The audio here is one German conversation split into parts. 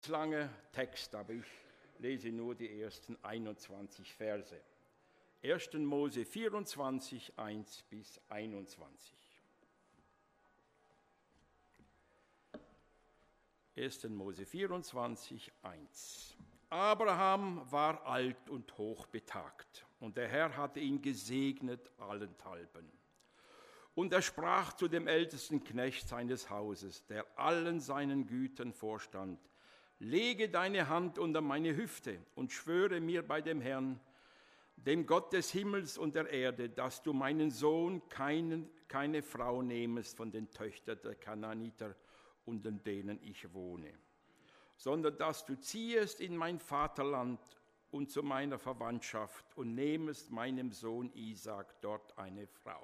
Langer Text, aber ich lese nur die ersten 21 Verse. 1. Mose 24, 1 bis 21. 1. Mose 24, 1. Abraham war alt und hochbetagt, und der Herr hatte ihn gesegnet allenthalben. Und er sprach zu dem ältesten Knecht seines Hauses, der allen seinen Gütern vorstand: Lege deine Hand unter meine Hüfte und schwöre mir bei dem Herrn, dem Gott des Himmels und der Erde, dass du meinen Sohn keine Frau nehmest von den Töchtern der Kanaaniter, unter denen ich wohne, sondern dass du ziehest in mein Vaterland und zu meiner Verwandtschaft und nehmest meinem Sohn Isaak dort eine Frau.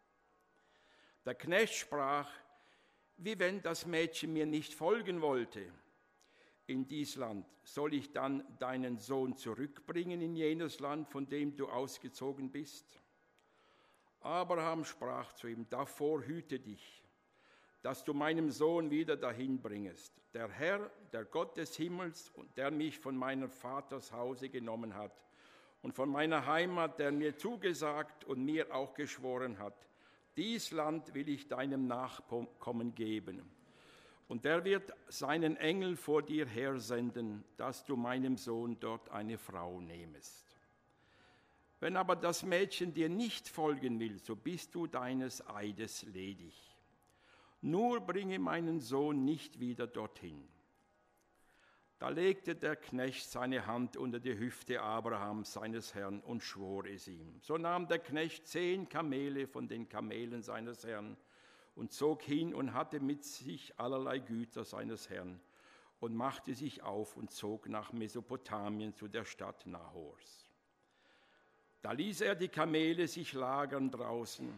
Der Knecht sprach: Wie wenn das Mädchen mir nicht folgen wollte in dies Land, soll ich dann deinen Sohn zurückbringen in jenes Land, von dem du ausgezogen bist? Abraham sprach zu ihm: Davor hüte dich, dass du meinem Sohn wieder dahin bringest. Der Herr, der Gott des Himmels, der mich von meinem Vaters Hause genommen hat und von meiner Heimat, der mir zugesagt und mir auch geschworen hat, dies Land will ich deinem Nachkommen geben. Und der wird seinen Engel vor dir hersenden, dass du meinem Sohn dort eine Frau nehmest. Wenn aber das Mädchen dir nicht folgen will, so bist du deines Eides ledig. Nur bringe meinen Sohn nicht wieder dorthin. Da legte der Knecht seine Hand unter die Hüfte Abrahams, seines Herrn, und schwor es ihm. So nahm der Knecht 10 Kamele von den Kamelen seines Herrn und zog hin und hatte mit sich allerlei Güter seines Herrn und machte sich auf und zog nach Mesopotamien zu der Stadt Nahors. Da ließ er die Kamele sich lagern draußen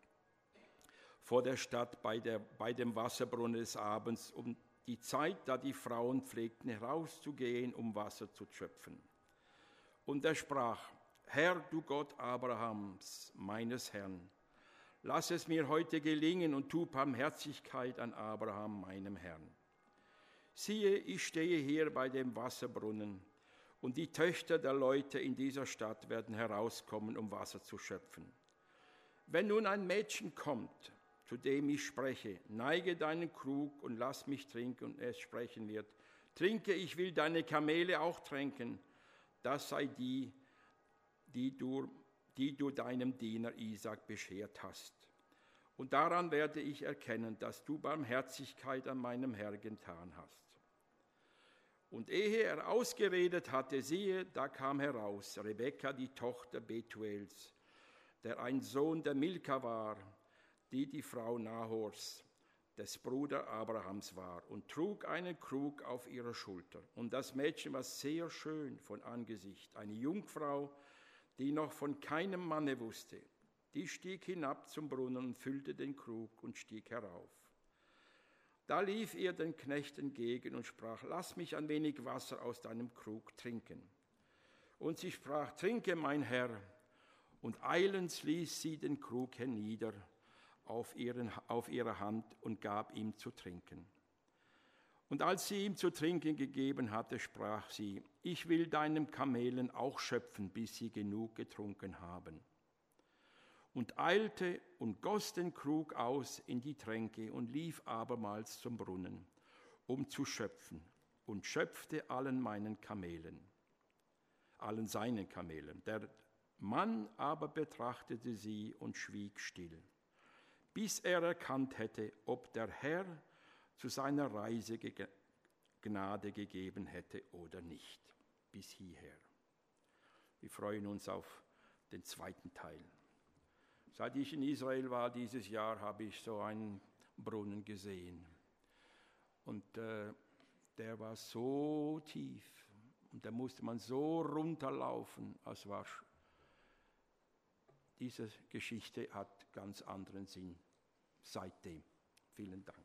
vor der Stadt bei dem Wasserbrunnen des Abends, um die Zeit, da die Frauen pflegten, herauszugehen, um Wasser zu schöpfen. Und er sprach: Herr, du Gott Abrahams, meines Herrn, lass es mir heute gelingen und tu Barmherzigkeit an Abraham, meinem Herrn. Siehe, ich stehe hier bei dem Wasserbrunnen, und die Töchter der Leute in dieser Stadt werden herauskommen, um Wasser zu schöpfen. Wenn nun ein Mädchen kommt, zu dem ich spreche: Neige deinen Krug und lass mich trinken, und es sprechen wird: Trinke, ich will deine Kamele auch tränken. Das sei die du deinem Diener Isaak beschert hast. Und daran werde ich erkennen, dass du Barmherzigkeit an meinem Herrn getan hast. Und ehe er ausgeredet hatte, siehe, da kam heraus Rebekka, die Tochter Betuels, der ein Sohn der Milka war, die Frau Nahors, des Bruders Abrahams war, und trug einen Krug auf ihrer Schulter. Und das Mädchen war sehr schön von Angesicht, eine Jungfrau, die noch von keinem Manne wusste. Die stieg hinab zum Brunnen und füllte den Krug und stieg herauf. Da lief ihr den Knecht entgegen und sprach: Lass mich ein wenig Wasser aus deinem Krug trinken. Und sie sprach: Trinke, mein Herr. Und eilends ließ sie den Krug hernieder auf ihre Hand und gab ihm zu trinken. Und als sie ihm zu trinken gegeben hatte, sprach sie: Ich will deinem Kamelen auch schöpfen, bis sie genug getrunken haben. Und eilte und goss den Krug aus in die Tränke und lief abermals zum Brunnen, um zu schöpfen, und schöpfte allen seinen Kamelen. Der Mann aber betrachtete sie und schwieg still, bis er erkannt hätte, ob der Herr zu seiner Reise Gnade gegeben hätte oder nicht. Bis hierher. Wir freuen uns auf den zweiten Teil. Seit ich in Israel war dieses Jahr, habe ich so einen Brunnen gesehen. Und der war so tief und da musste man so runterlaufen. Diese Geschichte hat ganz anderen Sinn seitdem. Vielen Dank.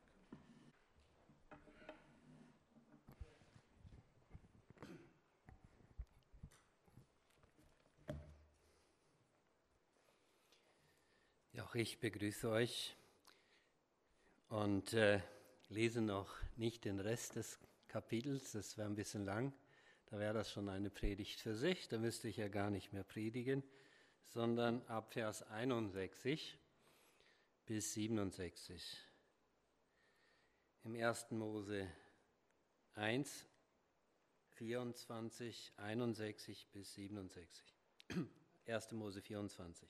Ja, auch ich begrüße euch und lese noch nicht den Rest des Kapitels. Das wäre ein bisschen lang. Da wäre das schon eine Predigt für sich. Da müsste ich ja gar nicht mehr predigen, sondern ab Vers 61 bis 67. Im 1. Mose 1, 24, 61 bis 67. 1. Mose 24.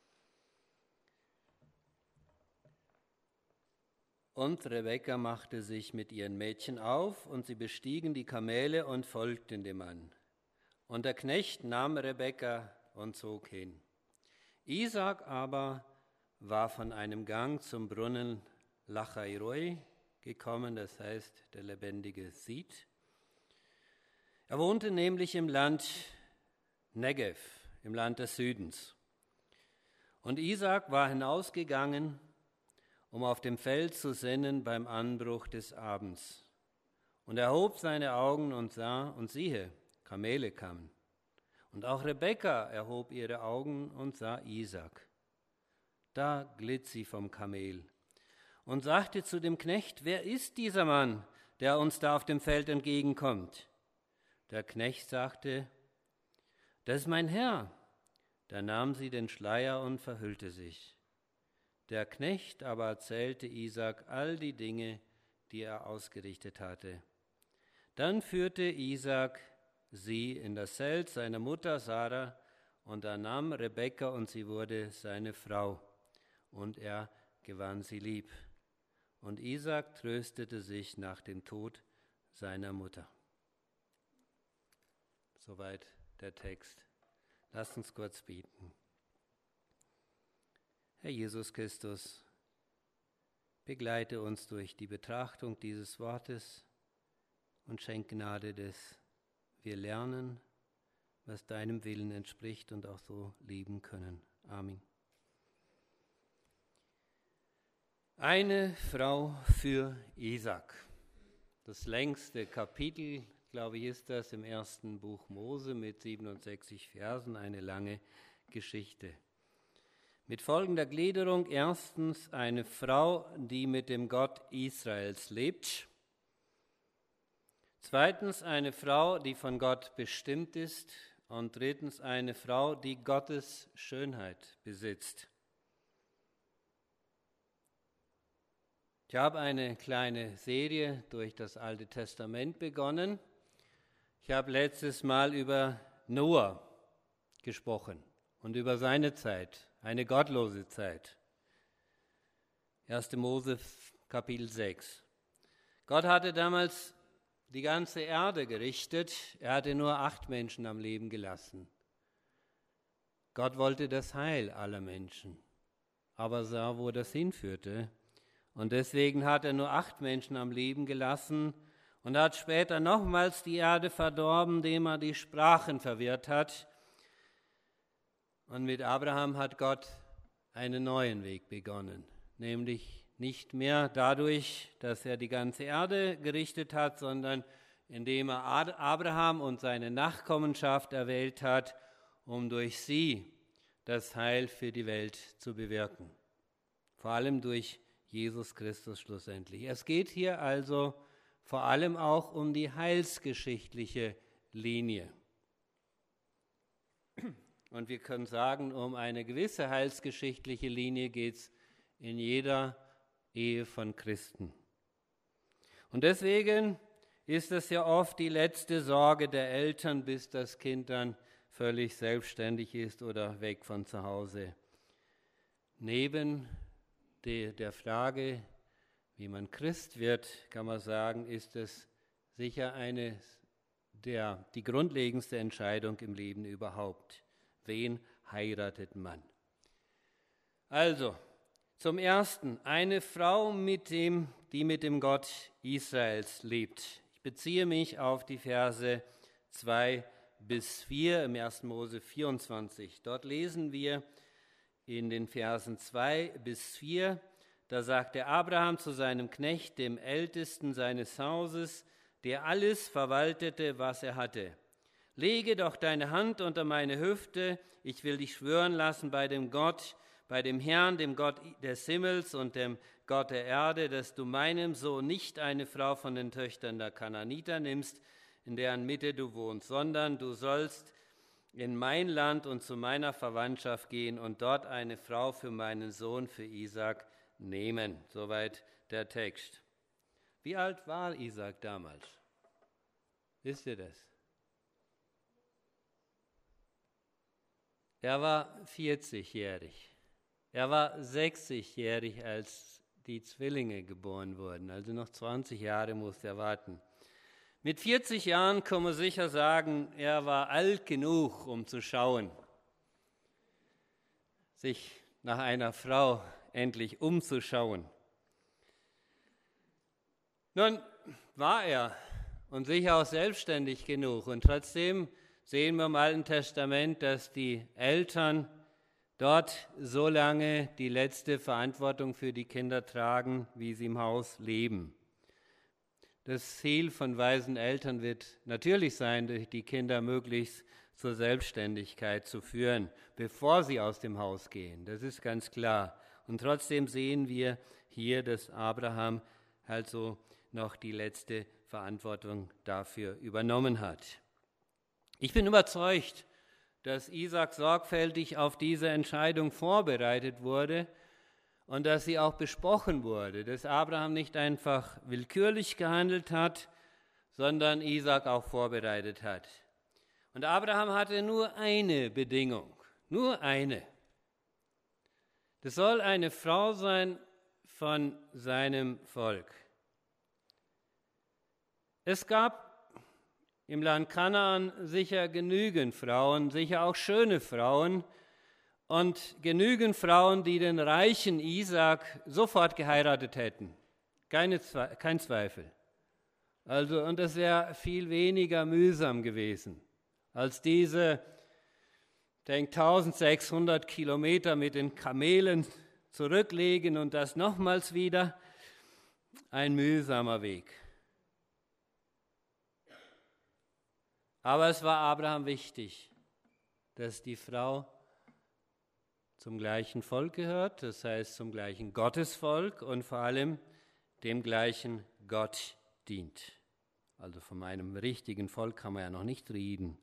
Und Rebekka machte sich mit ihren Mädchen auf, und sie bestiegen die Kamele und folgten dem Mann. Und der Knecht nahm Rebekka und zog hin. Isaak aber war von einem Gang zum Brunnen Lachairoi gekommen, das heißt der lebendige Sid. Er wohnte nämlich im Land Negev, im Land des Südens. Und Isaak war hinausgegangen, um auf dem Feld zu sinnen beim Anbruch des Abends. Und er hob seine Augen und sah, und siehe, Kamele kamen. Und auch Rebekka erhob ihre Augen und sah Isaak. Da glitt sie vom Kamel und sagte zu dem Knecht: Wer ist dieser Mann, der uns da auf dem Feld entgegenkommt? Der Knecht sagte: Das ist mein Herr. Da nahm sie den Schleier und verhüllte sich. Der Knecht aber erzählte Isaak all die Dinge, die er ausgerichtet hatte. Dann führte Isaak sie in das Zelt seiner Mutter Sarah, und er nahm Rebekka, und sie wurde seine Frau, und er gewann sie lieb. Und Isaak tröstete sich nach dem Tod seiner Mutter. Soweit der Text. Lasst uns kurz beten. Herr Jesus Christus, begleite uns durch die Betrachtung dieses Wortes und schenk Gnade, dass wir lernen, was deinem Willen entspricht und auch so leben können. Amen. Eine Frau für Isaak. Das längste Kapitel, glaube ich, ist das im 1. Buch Mose mit 67 Versen, eine lange Geschichte. Mit folgender Gliederung: erstens eine Frau, die mit dem Gott Israels lebt. Zweitens eine Frau, die von Gott bestimmt ist. Und drittens eine Frau, die Gottes Schönheit besitzt. Ich habe eine kleine Serie durch das Alte Testament begonnen. Ich habe letztes Mal über Noah gesprochen und über seine Zeit, eine gottlose Zeit. 1. Mose Kapitel 6. Gott hatte damals die ganze Erde gerichtet. Er hatte nur 8 Menschen am Leben gelassen. Gott wollte das Heil aller Menschen, aber sah, wo das hinführte. Und deswegen hat er nur 8 Menschen am Leben gelassen und hat später nochmals die Erde verdorben, indem er die Sprachen verwirrt hat. Und mit Abraham hat Gott einen neuen Weg begonnen, nämlich nicht mehr dadurch, dass er die ganze Erde gerichtet hat, sondern indem er Abraham und seine Nachkommenschaft erwählt hat, um durch sie das Heil für die Welt zu bewirken. Vor allem durch Jesus Christus schlussendlich. Es geht hier also vor allem auch um die heilsgeschichtliche Linie. Und wir können sagen, um eine gewisse heilsgeschichtliche Linie geht es in jeder Ehe von Christen. Und deswegen ist es ja oft die letzte Sorge der Eltern, bis das Kind dann völlig selbstständig ist oder weg von zu Hause. Neben der Frage, wie man Christ wird, kann man sagen, ist es sicher die grundlegendste Entscheidung im Leben überhaupt. Wen heiratet man? Also, zum Ersten, eine Frau, die mit dem Gott Israels lebt. Ich beziehe mich auf die Verse 2 bis 4 im 1. Mose 24. Dort lesen wir in den Versen 2 bis 4, da sagte Abraham zu seinem Knecht, dem Ältesten seines Hauses, der alles verwaltete, was er hatte: Lege doch deine Hand unter meine Hüfte, ich will dich schwören lassen bei dem Gott, bei dem Herrn, dem Gott des Himmels und dem Gott der Erde, dass du meinem Sohn nicht eine Frau von den Töchtern der Kanaaniter nimmst, in deren Mitte du wohnst, sondern du sollst in mein Land und zu meiner Verwandtschaft gehen und dort eine Frau für meinen Sohn, für Isaak, nehmen. Soweit der Text. Wie alt war Isaak damals? Wisst ihr das? Er war 40-jährig. Er war 60-jährig, als die Zwillinge geboren wurden. Also noch 20 Jahre musste er warten. Mit 40 Jahren kann man sicher sagen, er war alt genug, um zu schauen, sich nach einer Frau endlich umzuschauen. Nun war er und sicher auch selbstständig genug. Und trotzdem sehen wir im Alten Testament, dass die Eltern dort so lange die letzte Verantwortung für die Kinder tragen, wie sie im Haus leben. Das Ziel von weisen Eltern wird natürlich sein, die Kinder möglichst zur Selbstständigkeit zu führen, bevor sie aus dem Haus gehen. Das ist ganz klar. Und trotzdem sehen wir hier, dass Abraham also noch die letzte Verantwortung dafür übernommen hat. Ich bin überzeugt, dass Isaak sorgfältig auf diese Entscheidung vorbereitet wurde und dass sie auch besprochen wurde, dass Abraham nicht einfach willkürlich gehandelt hat, sondern Isaak auch vorbereitet hat. Und Abraham hatte nur eine Bedingung, nur eine. Das soll eine Frau sein von seinem Volk. Es gab im Land Kanaan sicher genügend Frauen, sicher auch schöne Frauen und genügend Frauen, die den reichen Isaak sofort geheiratet hätten. Kein Zweifel. Also, und das wäre viel weniger mühsam gewesen als diese, denk 1600 Kilometer mit den Kamelen zurücklegen und das nochmals wieder, ein mühsamer Weg. Aber es war Abraham wichtig, dass die Frau zum gleichen Volk gehört, das heißt zum gleichen Gottesvolk und vor allem dem gleichen Gott dient. Also von einem richtigen Volk kann man ja noch nicht reden.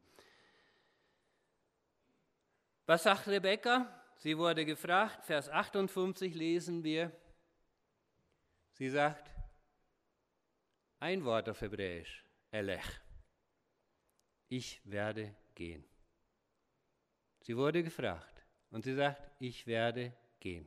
Was sagt Rebekka? Sie wurde gefragt, Vers 58 lesen wir. Sie sagt, ein Wort auf Hebräisch, Elech. Ich werde gehen. Sie wurde gefragt und sie sagt, ich werde gehen.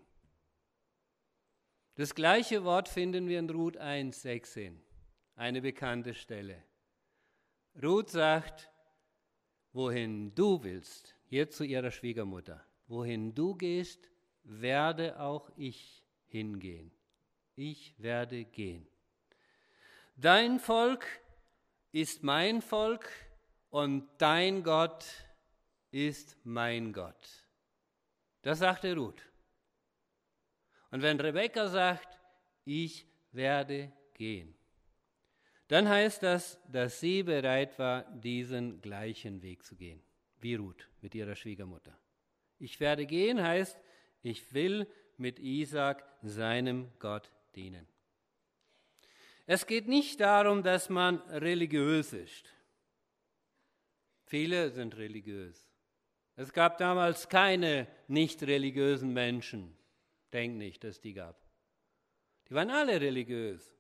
Das gleiche Wort finden wir in Ruth 1,16, eine bekannte Stelle. Ruth sagt, wohin du willst, hier zu ihrer Schwiegermutter, wohin du gehst, werde auch ich hingehen. Ich werde gehen. Dein Volk ist mein Volk und dein Gott ist mein Gott. Das sagte Ruth. Und wenn Rebekka sagt, ich werde gehen, dann heißt das, dass sie bereit war, diesen gleichen Weg zu gehen, wie Ruth mit ihrer Schwiegermutter. Ich werde gehen heißt, ich will mit Isaak seinem Gott dienen. Es geht nicht darum, dass man religiös ist. Viele sind religiös. Es gab damals keine nicht religiösen Menschen. Denk nicht, dass die gab. Die waren alle religiös.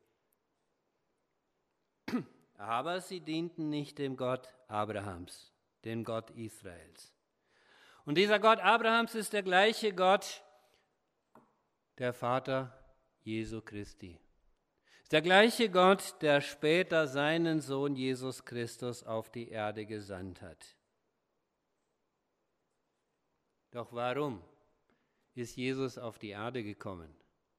Aber sie dienten nicht dem Gott Abrahams, dem Gott Israels. Und dieser Gott Abrahams ist der gleiche Gott, der Vater Jesu Christi. Ist der gleiche Gott, der später seinen Sohn Jesus Christus auf die Erde gesandt hat. Doch warum ist Jesus auf die Erde gekommen?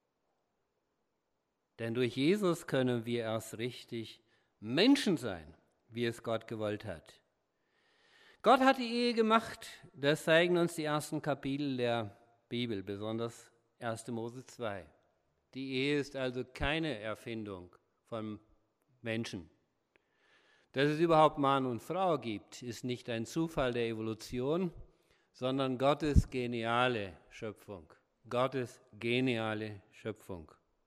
Denn durch Jesus können wir erst richtig Menschen sein, wie es Gott gewollt hat. Gott hat die Ehe gemacht, das zeigen uns die ersten Kapitel der Bibel, besonders 1. Mose 2. Die Ehe ist also keine Erfindung von Menschen. Dass es überhaupt Mann und Frau gibt, ist nicht ein Zufall der Evolution, sondern Gottes geniale Schöpfung. Gottes geniale Schöpfung.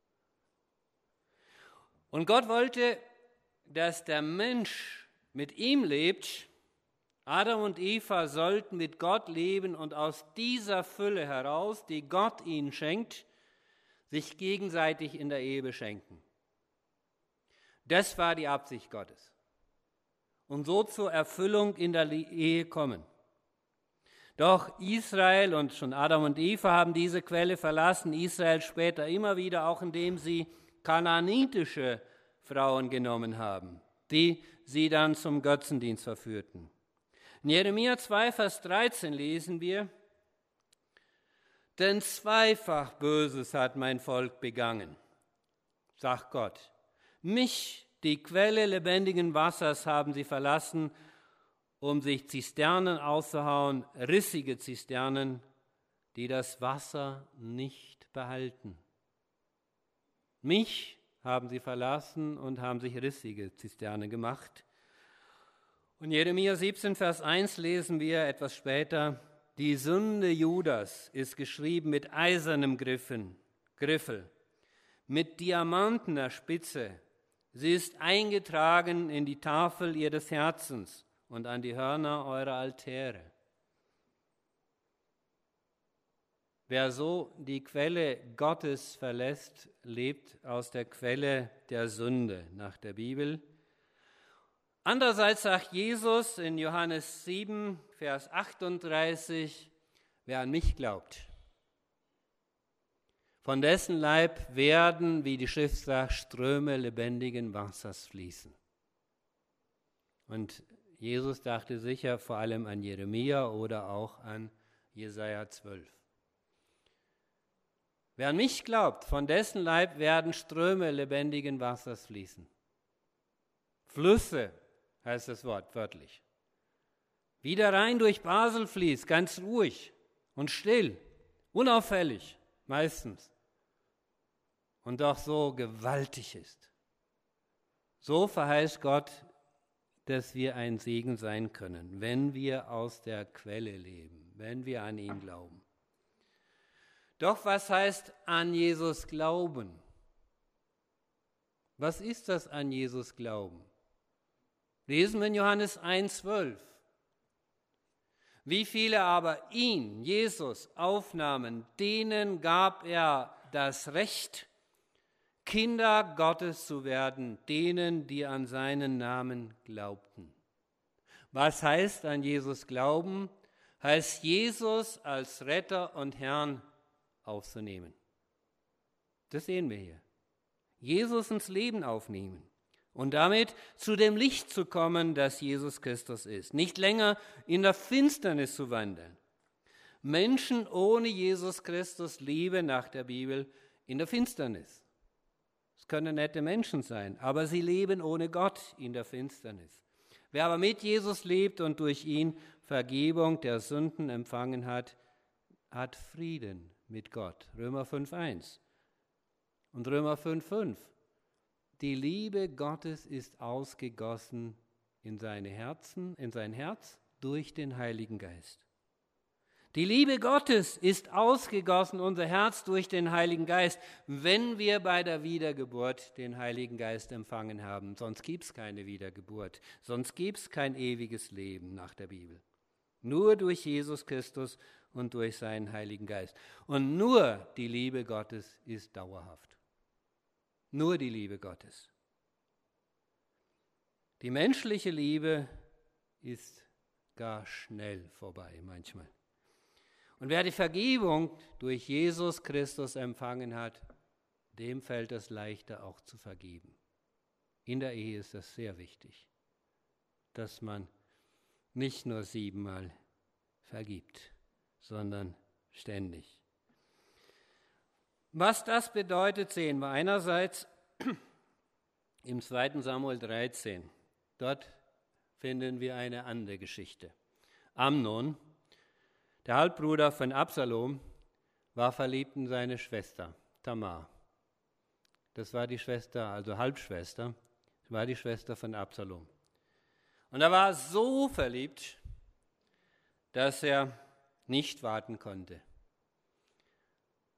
Und Gott wollte, dass der Mensch mit ihm lebt. Adam und Eva sollten mit Gott leben und aus dieser Fülle heraus, die Gott ihnen schenkt, sich gegenseitig in der Ehe beschenken. Das war die Absicht Gottes. Und so zur Erfüllung in der Ehe kommen. Doch Israel und schon Adam und Eva haben diese Quelle verlassen, Israel später immer wieder, auch indem sie kanaanitische Frauen genommen haben, die sie dann zum Götzendienst verführten. In Jeremia 2, Vers 13 lesen wir, denn zweifach Böses hat mein Volk begangen, sagt Gott. Mich, die Quelle lebendigen Wassers, haben sie verlassen, um sich Zisternen auszuhauen, rissige Zisternen, die das Wasser nicht behalten. Mich haben sie verlassen und haben sich rissige Zisternen gemacht. Und Jeremia 17, Vers 1 lesen wir etwas später, die Sünde Judas ist geschrieben mit eisernem Griffel, mit diamantener Spitze. Sie ist eingetragen in die Tafel ihres Herzens und an die Hörner eurer Altäre. Wer so die Quelle Gottes verlässt, lebt aus der Quelle der Sünde nach der Bibel. Andererseits sagt Jesus in Johannes 7, Vers 38, wer an mich glaubt, von dessen Leib werden, wie die Schrift sagt, Ströme lebendigen Wassers fließen. Und Jesus dachte sicher vor allem an Jeremia oder auch an Jesaja 12. Wer an mich glaubt, von dessen Leib werden Ströme lebendigen Wassers fließen. Flüsse heißt das Wort wörtlich. Wie der Rhein durch Basel fließt, ganz ruhig und still, unauffällig meistens. Und doch so gewaltig ist. So verheißt Gott, dass wir ein Segen sein können, wenn wir aus der Quelle leben, wenn wir an ihn glauben. Doch was heißt an Jesus glauben? Was ist das an Jesus glauben? Lesen wir in Johannes 1,12. Wie viele aber ihn, Jesus, aufnahmen, denen gab er das Recht, Kinder Gottes zu werden, denen, die an seinen Namen glaubten. Was heißt an Jesus glauben? Heißt Jesus als Retter und Herrn aufzunehmen. Das sehen wir hier. Jesus ins Leben aufnehmen und damit zu dem Licht zu kommen, das Jesus Christus ist. Nicht länger in der Finsternis zu wandeln. Menschen ohne Jesus Christus leben nach der Bibel in der Finsternis. Es können nette Menschen sein, aber sie leben ohne Gott in der Finsternis. Wer aber mit Jesus lebt und durch ihn Vergebung der Sünden empfangen hat, hat Frieden mit Gott. Römer 5,1 und Römer 5,5. Die Liebe Gottes ist ausgegossen in sein Herz durch den Heiligen Geist. Die Liebe Gottes ist ausgegossen, unser Herz durch den Heiligen Geist, wenn wir bei der Wiedergeburt den Heiligen Geist empfangen haben. Sonst gibt es keine Wiedergeburt, sonst gibt es kein ewiges Leben nach der Bibel. Nur durch Jesus Christus und durch seinen Heiligen Geist. Und nur die Liebe Gottes ist dauerhaft. Nur die Liebe Gottes. Die menschliche Liebe ist gar schnell vorbei manchmal. Und wer die Vergebung durch Jesus Christus empfangen hat, dem fällt es leichter auch zu vergeben. In der Ehe ist das sehr wichtig, dass man nicht nur 7-mal vergibt, sondern ständig. Was das bedeutet, sehen wir einerseits im 2. Samuel 13. Dort finden wir eine andere Geschichte. Amnon, der Halbbruder von Absalom, war verliebt in seine Schwester Tamar. Das war die Schwester, also Halbschwester, war die Schwester von Absalom. Und er war so verliebt, dass er nicht warten konnte.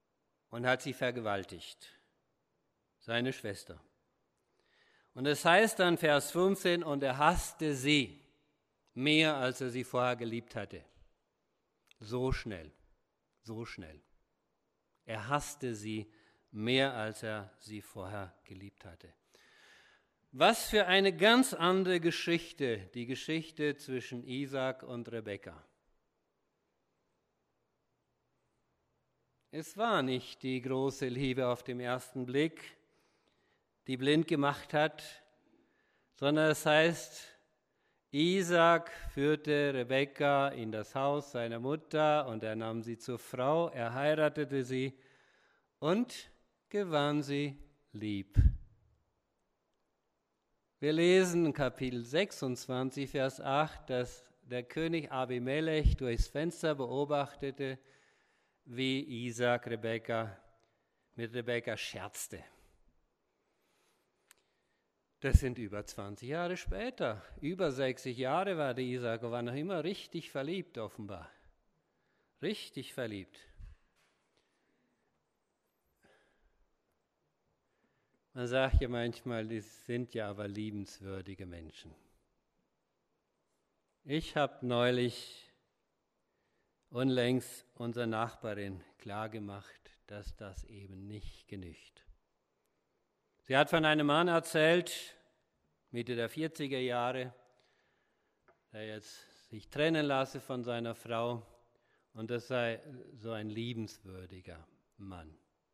und hat sie vergewaltigt, seine Schwester. Und es heißt dann, Vers 15, und er hasste sie mehr, als er sie vorher geliebt hatte. So schnell, so schnell. Er hasste sie mehr, als er sie vorher geliebt hatte. Was für eine ganz andere Geschichte, die Geschichte zwischen Isaak und Rebekka. Es war nicht die große Liebe auf den ersten Blick, die blind gemacht hat, sondern es heißt, Isaak führte Rebekka in das Haus seiner Mutter und er nahm sie zur Frau, er heiratete sie und gewann sie lieb. Wir lesen in Kapitel 26, Vers 8, dass der König Abimelech durchs Fenster beobachtete, wie Isaak mit Rebekka scherzte. Das sind über 20 Jahre später. Über 60 Jahre war der Isaak, war noch immer richtig verliebt offenbar. Richtig verliebt. Man sagt ja manchmal, die sind ja aber liebenswürdige Menschen. Ich habe neulich unlängst unserer Nachbarin klargemacht, dass das eben nicht genügt. Sie hat von einem Mann erzählt, Mitte der 40er Jahre, der jetzt sich trennen lasse von seiner Frau und das sei so ein liebenswürdiger Mann.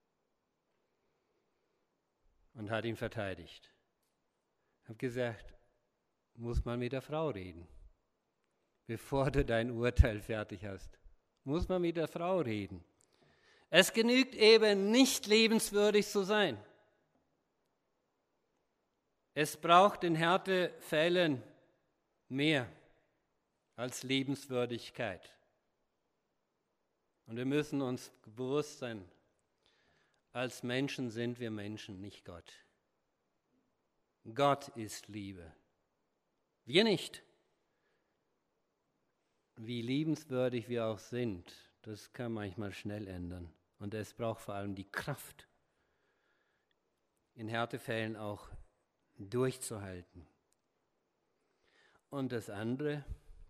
Und hat ihn verteidigt. Ich habe gesagt, muss man mit der Frau reden. Bevor du dein Urteil fertig hast, muss man mit der Frau reden. Es genügt eben nicht liebenswürdig zu sein. Es braucht in Härtefällen mehr als Liebenswürdigkeit. Und wir müssen uns bewusst sein, als Menschen sind wir Menschen, nicht Gott. Gott ist Liebe. Wir nicht. Wie liebenswürdig wir auch sind, das kann manchmal schnell ändern. Und es braucht vor allem die Kraft, in Härtefällen auch durchzuhalten. Und das andere,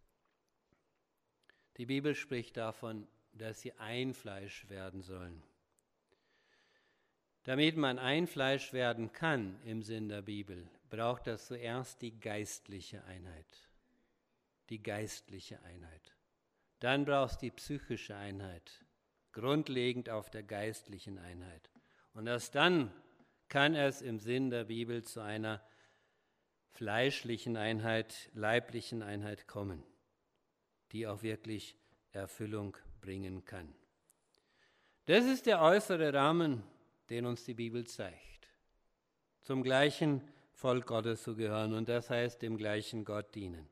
die Bibel spricht davon, dass sie ein Fleisch werden sollen. Damit man ein Fleisch werden kann im Sinn der Bibel, braucht das zuerst die geistliche Einheit. Die geistliche Einheit. Dann brauchst du die psychische Einheit, grundlegend auf der geistlichen Einheit. Und erst dann kann es im Sinn der Bibel zu einer fleischlichen Einheit, leiblichen Einheit kommen, die auch wirklich Erfüllung bringen kann. Das ist der äußere Rahmen, den uns die Bibel zeigt. Zum gleichen Volk Gottes zu gehören und das heißt dem gleichen Gott dienen.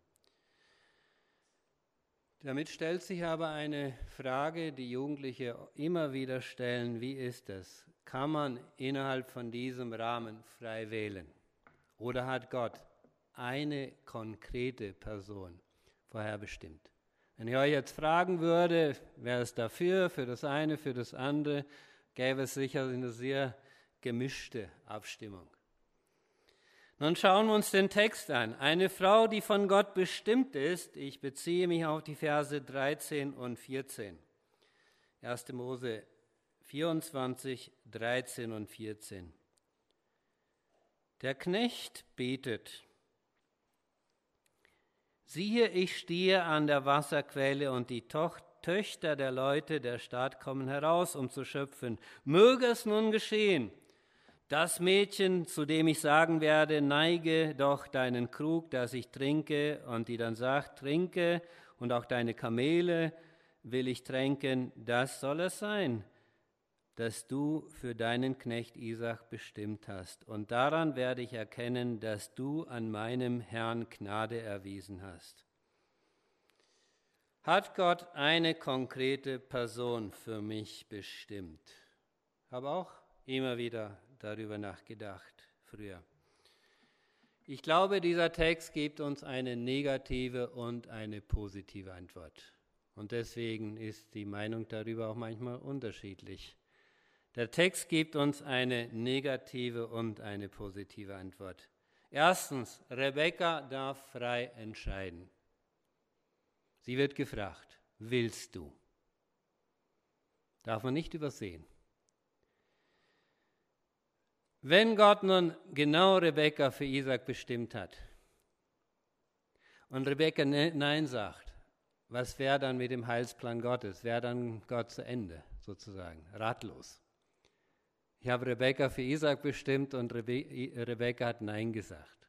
Damit stellt sich aber eine Frage, die Jugendliche immer wieder stellen: Wie ist das? Kann man innerhalb von diesem Rahmen frei wählen? Oder hat Gott eine konkrete Person vorherbestimmt? Wenn ich euch jetzt fragen würde, wer ist dafür, für das eine, für das andere, gäbe es sicher eine sehr gemischte Abstimmung. Nun schauen wir uns den Text an. Eine Frau, die von Gott bestimmt ist, ich beziehe mich auf die Verse 13 und 14. 1. Mose 24, 13 und 14. Der Knecht betet: Siehe, ich stehe an der Wasserquelle und die Töchter der Leute der Stadt kommen heraus, um zu schöpfen. Möge es nun geschehen, das Mädchen, zu dem ich sagen werde, neige doch deinen Krug, dass ich trinke, und die dann sagt, trinke, und auch deine Kamele will ich tränken, das soll es sein, das du für deinen Knecht Isaak bestimmt hast. Und daran werde ich erkennen, dass du an meinem Herrn Gnade erwiesen hast. Hat Gott eine konkrete Person für mich bestimmt? Habe auch immer wieder darüber nachgedacht früher. Ich glaube, dieser Text gibt uns eine negative und eine positive Antwort. Und deswegen ist die Meinung darüber auch manchmal unterschiedlich. Der Text gibt uns eine negative und eine positive Antwort. Erstens, Rebekka darf frei entscheiden. Sie wird gefragt, willst du? Darf man nicht übersehen. Wenn Gott nun genau Rebekka für Isaak bestimmt hat und Rebekka Nein sagt, was wäre dann mit dem Heilsplan Gottes? Wäre dann Gott zu Ende, sozusagen, ratlos. Ich habe Rebekka für Isaak bestimmt und Rebekka hat Nein gesagt.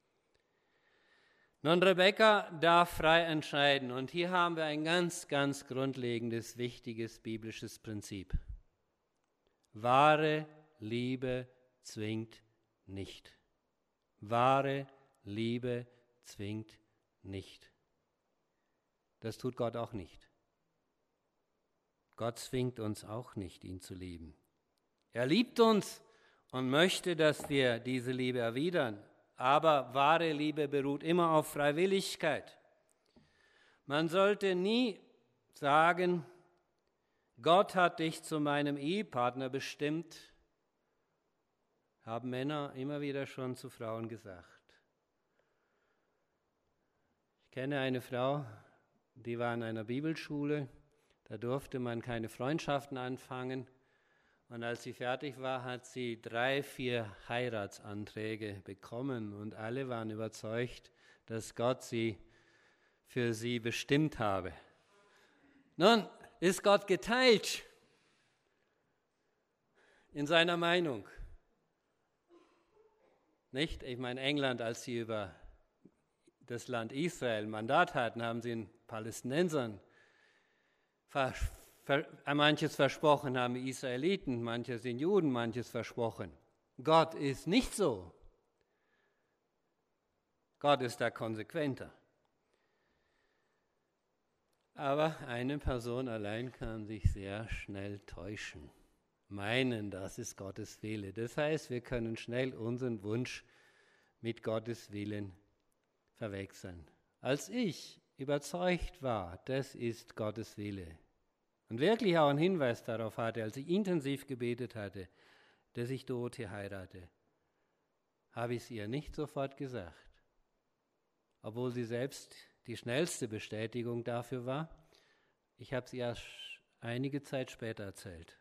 Nun, Rebekka darf frei entscheiden und hier haben wir ein ganz, ganz grundlegendes, wichtiges biblisches Prinzip. Wahre Liebe zwingt nicht. Wahre Liebe zwingt nicht. Das tut Gott auch nicht. Gott zwingt uns auch nicht, ihn zu lieben. Er liebt uns und möchte, dass wir diese Liebe erwidern. Aber wahre Liebe beruht immer auf Freiwilligkeit. Man sollte nie sagen, Gott hat dich zu meinem Ehepartner bestimmt, haben Männer immer wieder schon zu Frauen gesagt. Ich kenne eine Frau, die war in einer Bibelschule, da durfte man keine Freundschaften anfangen. Und als sie fertig war, hat sie 3, 4 Heiratsanträge bekommen und alle waren überzeugt, dass Gott sie für sie bestimmt habe. Nun ist Gott geteilt in seiner Meinung. Nicht? Ich meine, England, als sie über das Land Israel Mandat hatten, haben sie den Palästinensern manches versprochen, haben die Israeliten, manches den Juden, manches versprochen. Gott ist nicht so. Gott ist da konsequenter. Aber eine Person allein kann sich sehr schnell täuschen, meinen, das ist Gottes Wille. Das heißt, wir können schnell unseren Wunsch mit Gottes Willen verwechseln. Als ich überzeugt war, das ist Gottes Wille, und wirklich auch einen Hinweis darauf hatte, als ich intensiv gebetet hatte, dass ich Dorothee heirate, habe ich es ihr nicht sofort gesagt, obwohl sie selbst die schnellste Bestätigung dafür war. Ich habe es ihr erst einige Zeit später erzählt,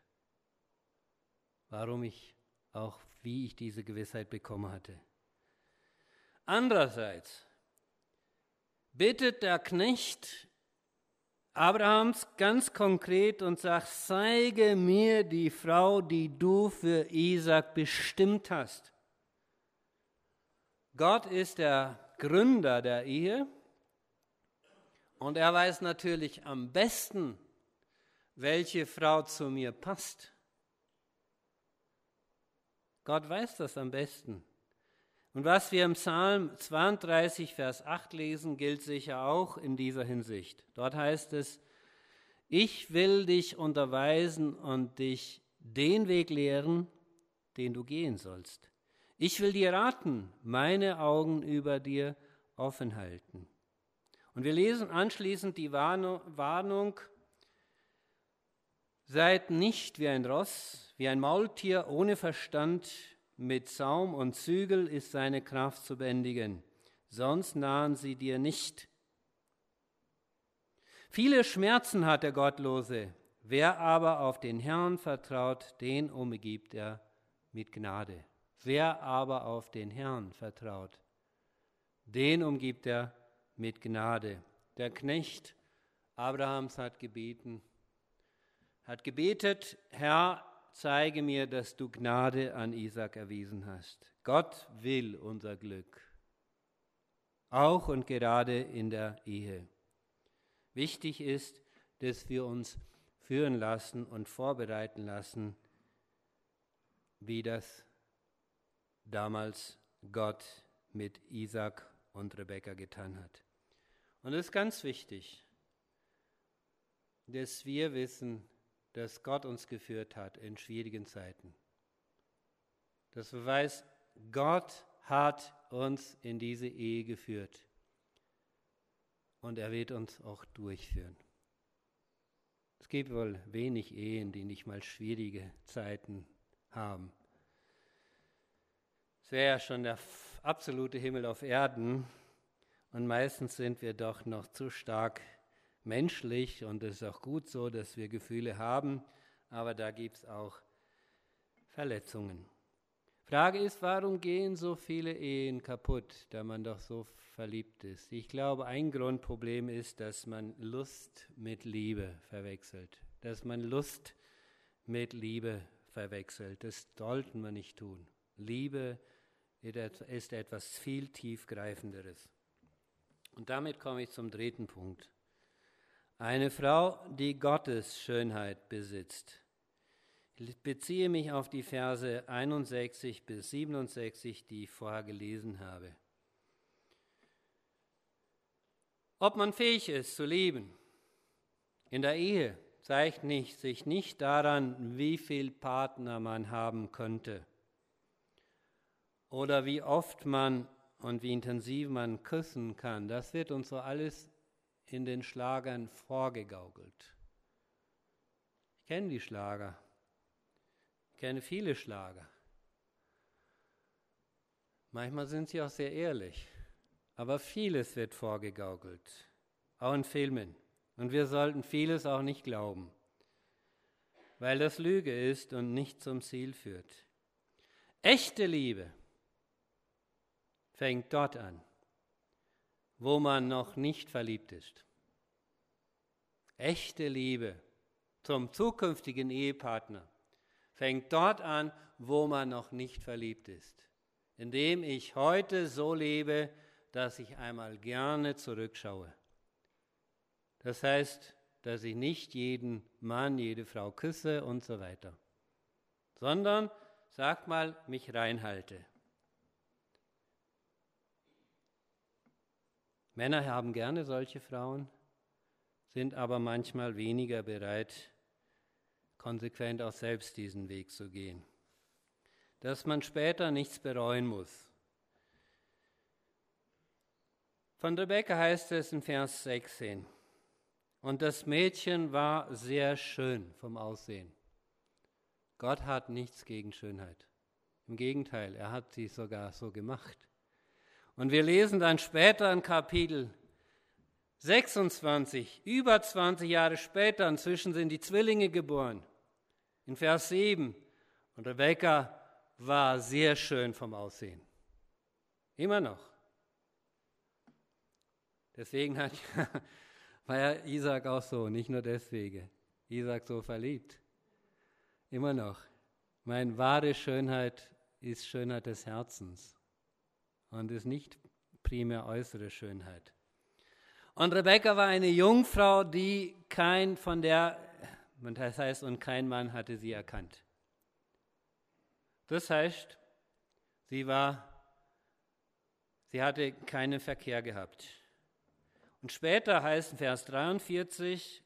wie ich diese Gewissheit bekommen hatte. Andererseits bittet der Knecht Abrahams ganz konkret und sagt, zeige mir die Frau, die du für Isaak bestimmt hast. Gott ist der Gründer der Ehe und er weiß natürlich am besten, welche Frau zu mir passt. Gott weiß das am besten. Und was wir im Psalm 32, Vers 8 lesen, gilt sicher auch in dieser Hinsicht. Dort heißt es, ich will dich unterweisen und dich den Weg lehren, den du gehen sollst. Ich will dir raten, meine Augen über dir offen halten. Und wir lesen anschließend die Warnung, seid nicht wie ein Ross, wie ein Maultier ohne Verstand. Mit Saum und Zügel ist seine Kraft zu bändigen, sonst nahen sie dir nicht. Viele Schmerzen hat der Gottlose, wer aber auf den Herrn vertraut, den umgibt er mit Gnade. Wer aber auf den Herrn vertraut, den umgibt er mit Gnade. Der Knecht Abrahams hat gebetet, Herr, zeige mir, dass du Gnade an Isaak erwiesen hast. Gott will unser Glück, auch und gerade in der Ehe. Wichtig ist, dass wir uns führen lassen und vorbereiten lassen, wie das damals Gott mit Isaak und Rebekka getan hat. Und es ist ganz wichtig, dass wir wissen, dass Gott uns geführt hat in schwierigen Zeiten. Dass wir weiß, Gott hat uns in diese Ehe geführt und er wird uns auch durchführen. Es gibt wohl wenig Ehen, die nicht mal schwierige Zeiten haben. Es wäre ja schon der absolute Himmel auf Erden und meistens sind wir doch noch zu stark menschlich und es ist auch gut so, dass wir Gefühle haben, aber da gibt es auch Verletzungen. Frage ist, warum gehen so viele Ehen kaputt, da man doch so verliebt ist? Ich glaube, ein Grundproblem ist, dass man Lust mit Liebe verwechselt. Dass man Lust mit Liebe verwechselt. Das sollten wir nicht tun. Liebe ist etwas viel tiefgreifenderes. Und damit komme ich zum dritten Punkt. Eine Frau, die Gottes Schönheit besitzt. Ich beziehe mich auf die Verse 61 bis 67, die ich vorher gelesen habe. Ob man fähig ist zu lieben in der Ehe, zeigt sich nicht daran, wie viel Partner man haben könnte oder wie oft man und wie intensiv man küssen kann. Das wird uns so alles in den Schlagern vorgegaukelt. Ich kenne die Schlager. Ich kenne viele Schlager. Manchmal sind sie auch sehr ehrlich, aber vieles wird vorgegaukelt, auch in Filmen. Und wir sollten vieles auch nicht glauben, weil das Lüge ist und nicht zum Ziel führt. Echte Liebe fängt dort an, wo man noch nicht verliebt ist. Echte Liebe zum zukünftigen Ehepartner fängt dort an, wo man noch nicht verliebt ist. Indem ich heute so lebe, dass ich einmal gerne zurückschaue. Das heißt, dass ich nicht jeden Mann, jede Frau küsse und so weiter, sondern, sag mal, mich reinhalte. Männer haben gerne solche Frauen, sind aber manchmal weniger bereit, konsequent auch selbst diesen Weg zu gehen. Dass man später nichts bereuen muss. Von Rebekka heißt es in Vers 16, und das Mädchen war sehr schön vom Aussehen. Gott hat nichts gegen Schönheit. Im Gegenteil, er hat sie sogar so gemacht. Und wir lesen dann später in Kapitel 26, über 20 Jahre später, inzwischen sind die Zwillinge geboren. In Vers 7, und Rebekka war sehr schön vom Aussehen. Immer noch. Deswegen war ja Isaac auch so, nicht nur deswegen. Isaac so verliebt. Immer noch. Meine wahre Schönheit ist Schönheit des Herzens und ist nicht primär äußere Schönheit. Und Rebekka war eine Jungfrau, die kein Mann hatte sie erkannt. Das heißt, sie hatte keinen Verkehr gehabt. Und später heißt in Vers 43,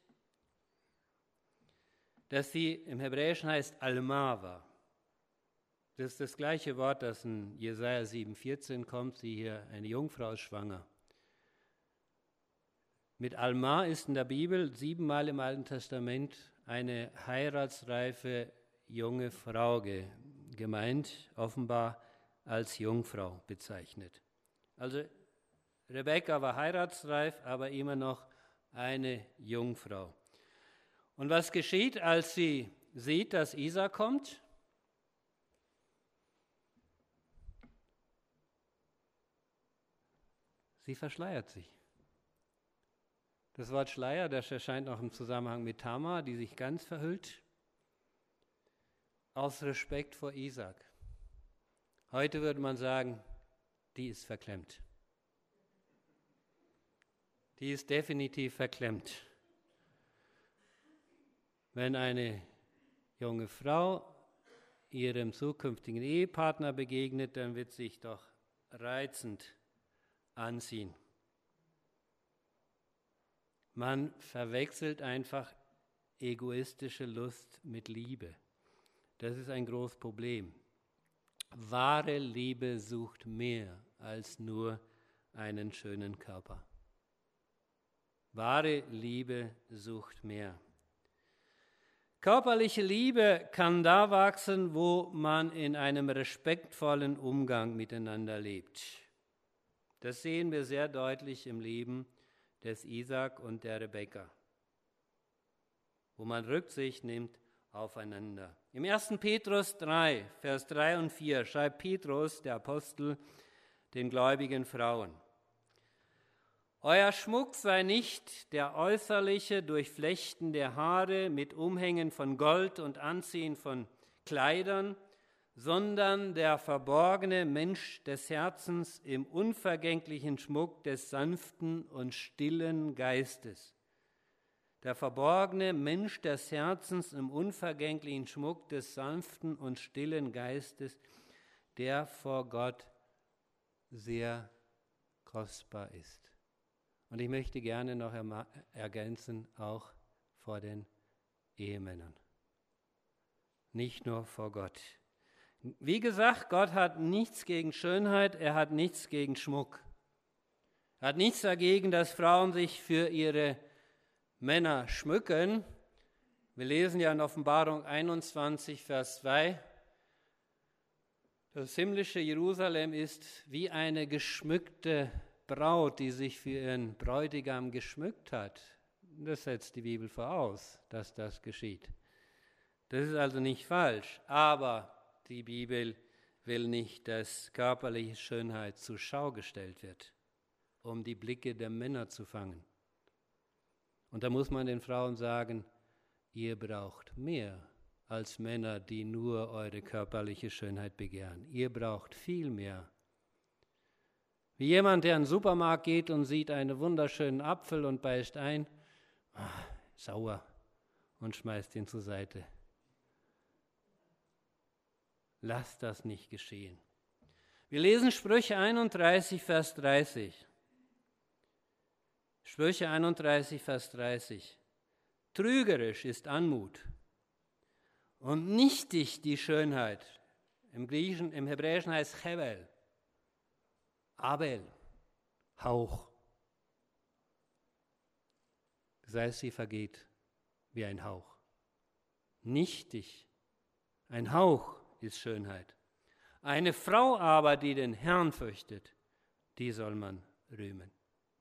dass sie im Hebräischen heißt Alma war. Das ist das gleiche Wort, das in Jesaja 7,14 kommt, sie hier, eine Jungfrau ist schwanger. Mit Alma ist in der Bibel 7-mal im Alten Testament eine heiratsreife junge Frau gemeint, offenbar als Jungfrau bezeichnet. Also Rebekka war heiratsreif, aber immer noch eine Jungfrau. Und was geschieht, als sie sieht, dass Isaak kommt? Sie verschleiert sich. Das Wort Schleier, das erscheint auch im Zusammenhang mit Tamar, die sich ganz verhüllt, aus Respekt vor Isaak. Heute würde man sagen, die ist verklemmt. Die ist definitiv verklemmt. Wenn eine junge Frau ihrem zukünftigen Ehepartner begegnet, dann wird sie sich doch reizend anziehen. Man verwechselt einfach egoistische Lust mit Liebe. Das ist ein großes Problem. Wahre Liebe sucht mehr als nur einen schönen Körper. Wahre Liebe sucht mehr. Körperliche Liebe kann da wachsen, wo man in einem respektvollen Umgang miteinander lebt. Das sehen wir sehr deutlich im Leben des Isaak und der Rebekka, wo man Rücksicht nimmt aufeinander. Im 1. Petrus 3, Vers 3 und 4 schreibt Petrus, der Apostel, den gläubigen Frauen: Euer Schmuck sei nicht der äußerliche Durchflechten der Haare mit Umhängen von Gold und Anziehen von Kleidern, sondern der verborgene Mensch des Herzens im unvergänglichen Schmuck des sanften und stillen Geistes. Der verborgene Mensch des Herzens im unvergänglichen Schmuck des sanften und stillen Geistes, der vor Gott sehr kostbar ist. Und ich möchte gerne noch ergänzen, auch vor den Ehemännern. Nicht nur vor Gott. Wie gesagt, Gott hat nichts gegen Schönheit, er hat nichts gegen Schmuck. Er hat nichts dagegen, dass Frauen sich für ihre Männer schmücken. Wir lesen ja in Offenbarung 21, Vers 2, das himmlische Jerusalem ist wie eine geschmückte Braut, die sich für ihren Bräutigam geschmückt hat. Das setzt die Bibel voraus, dass das geschieht. Das ist also nicht falsch, aber die Bibel will nicht, dass körperliche Schönheit zur Schau gestellt wird, um die Blicke der Männer zu fangen. Und da muss man den Frauen sagen, ihr braucht mehr als Männer, die nur eure körperliche Schönheit begehren. Ihr braucht viel mehr. Wie jemand, der in den Supermarkt geht und sieht einen wunderschönen Apfel und beißt ein, sauer, und schmeißt ihn zur Seite. Lasst das nicht geschehen. Wir lesen Sprüche 31, Vers 30. Sprüche 31, Vers 30. Trügerisch ist Anmut und nichtig die Schönheit. Im Hebräischen heißt Chevel. Abel, Hauch. Das heißt, sie vergeht wie ein Hauch. Nichtig, ein Hauch ist Schönheit. Eine Frau aber, die den Herrn fürchtet, die soll man rühmen.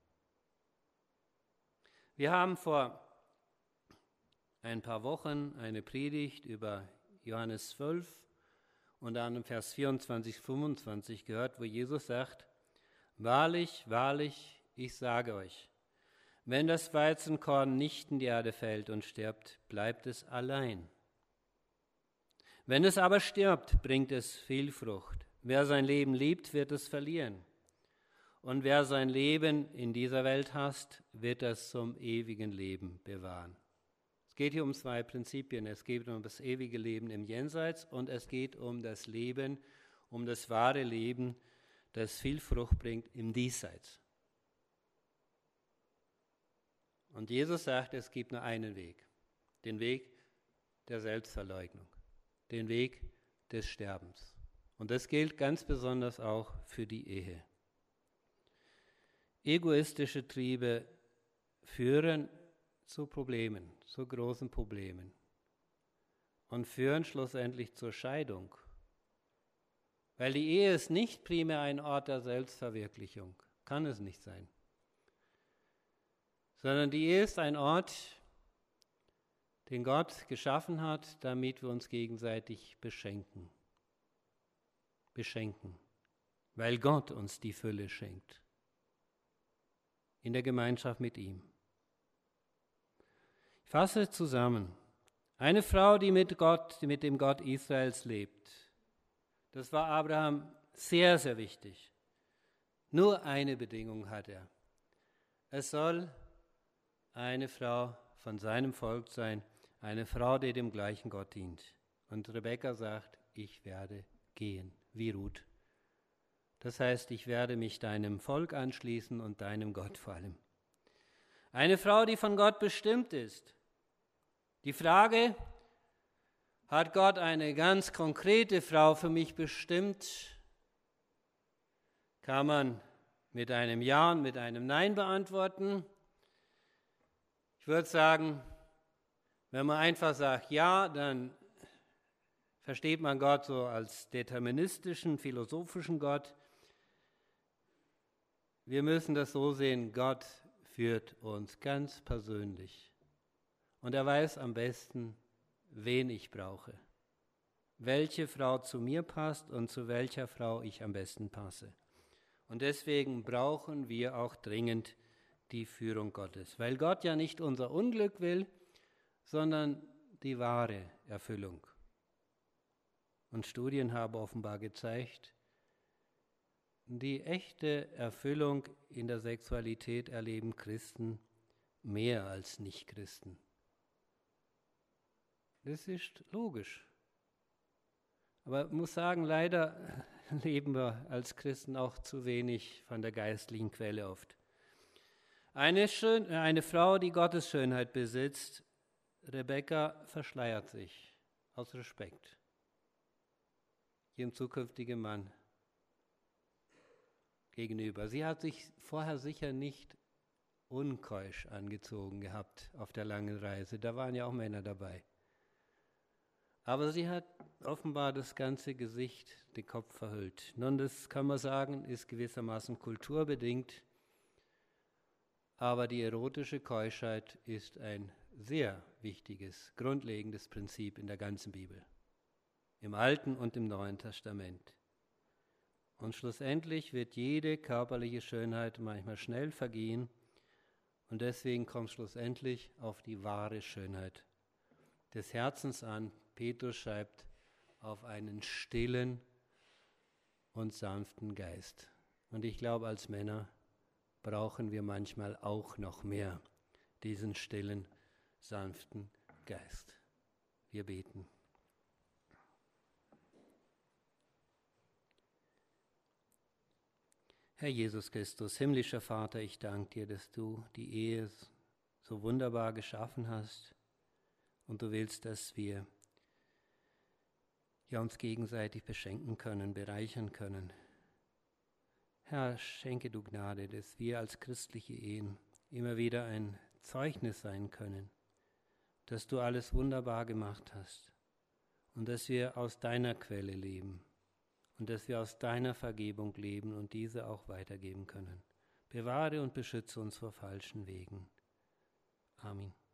Wir haben vor ein paar Wochen eine Predigt über Johannes 12 und dann im Vers 24, 25 gehört, wo Jesus sagt, wahrlich, wahrlich, ich sage euch, wenn das Weizenkorn nicht in die Erde fällt und stirbt, bleibt es allein. Wenn es aber stirbt, bringt es viel Frucht. Wer sein Leben liebt, wird es verlieren. Und wer sein Leben in dieser Welt hasst, wird es zum ewigen Leben bewahren. Es geht hier um zwei Prinzipien. Es geht um das ewige Leben im Jenseits und es geht um das Leben, um das wahre Leben, das viel Frucht bringt im Diesseits. Und Jesus sagt, es gibt nur einen Weg, den Weg der Selbstverleugnung, den Weg des Sterbens. Und das gilt ganz besonders auch für die Ehe. Egoistische Triebe führen zu Problemen, zu großen Problemen und führen schlussendlich zur Scheidung. Weil die Ehe ist nicht primär ein Ort der Selbstverwirklichung, kann es nicht sein. Sondern die Ehe ist ein Ort, den Gott geschaffen hat, damit wir uns gegenseitig beschenken. Beschenken, weil Gott uns die Fülle schenkt. In der Gemeinschaft mit ihm. Ich fasse zusammen. Eine Frau, die mit dem Gott Israels lebt, das war Abraham sehr, sehr wichtig. Nur eine Bedingung hat er. Es soll eine Frau von seinem Volk sein, eine Frau, die dem gleichen Gott dient. Und Rebekka sagt, ich werde gehen, wie Ruth. Das heißt, ich werde mich deinem Volk anschließen und deinem Gott vor allem. Eine Frau, die von Gott bestimmt ist. Die Frage, hat Gott eine ganz konkrete Frau für mich bestimmt? Kann man mit einem Ja und mit einem Nein beantworten. Ich würde sagen, Wenn man einfach sagt, ja, dann versteht man Gott so als deterministischen, philosophischen Gott. Wir müssen das so sehen, Gott führt uns ganz persönlich. Und er weiß am besten, wen ich brauche, welche Frau zu mir passt und zu welcher Frau ich am besten passe. Und deswegen brauchen wir auch dringend die Führung Gottes, weil Gott ja nicht unser Unglück will, sondern die wahre Erfüllung. Und Studien haben offenbar gezeigt, die echte Erfüllung in der Sexualität erleben Christen mehr als Nichtchristen. Das ist logisch. Aber ich muss sagen, leider leben wir als Christen auch zu wenig von der geistlichen Quelle oft. Eine Frau, die Gottes Schönheit besitzt, Rebekka, verschleiert sich aus Respekt ihrem zukünftigen Mann gegenüber. Sie hat sich vorher sicher nicht unkeusch angezogen gehabt auf der langen Reise. Da waren ja auch Männer dabei. Aber sie hat offenbar das ganze Gesicht, den Kopf verhüllt. Nun, das kann man sagen, ist gewissermaßen kulturbedingt. Aber die erotische Keuschheit ist ein sehr wichtiges, grundlegendes Prinzip in der ganzen Bibel. Im Alten und im Neuen Testament. Und schlussendlich wird jede körperliche Schönheit manchmal schnell vergehen und deswegen kommt schlussendlich auf die wahre Schönheit des Herzens an. Petrus schreibt, auf einen stillen und sanften Geist. Und ich glaube, als Männer brauchen wir manchmal auch noch mehr diesen stillen, sanften Geist. Wir beten. Herr Jesus Christus, himmlischer Vater, ich danke dir, dass du die Ehe so wunderbar geschaffen hast und du willst, dass wir uns gegenseitig beschenken können, bereichern können. Herr, schenke du Gnade, dass wir als christliche Ehen immer wieder ein Zeugnis sein können, dass du alles wunderbar gemacht hast und dass wir aus deiner Quelle leben. Und dass wir aus deiner Vergebung leben und diese auch weitergeben können. Bewahre und beschütze uns vor falschen Wegen. Amen.